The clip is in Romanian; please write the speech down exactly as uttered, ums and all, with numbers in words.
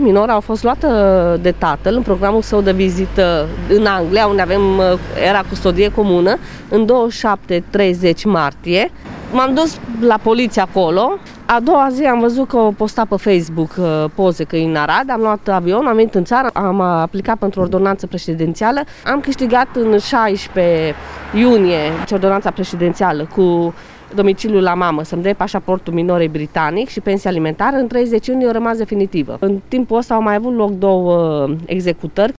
minoră a fost luată de tatăl în programul său de vizită în Anglia, unde avem, era custodie comună, în douăzeci și șapte treizeci martie. M-am dus la poliție acolo. A doua zi am văzut că o posta pe Facebook poze că e în Arad, am luat avion, am venit în țară, am aplicat pentru ordonanță prezidențială, am câștigat în șaisprezece iunie ordonanța prezidențială cu domiciliul la mamă, să-mi dea pașaportul minorei britanic și pensia alimentară. În treizeci iunie a rămas definitivă. În timpul ăsta au mai avut loc două executări.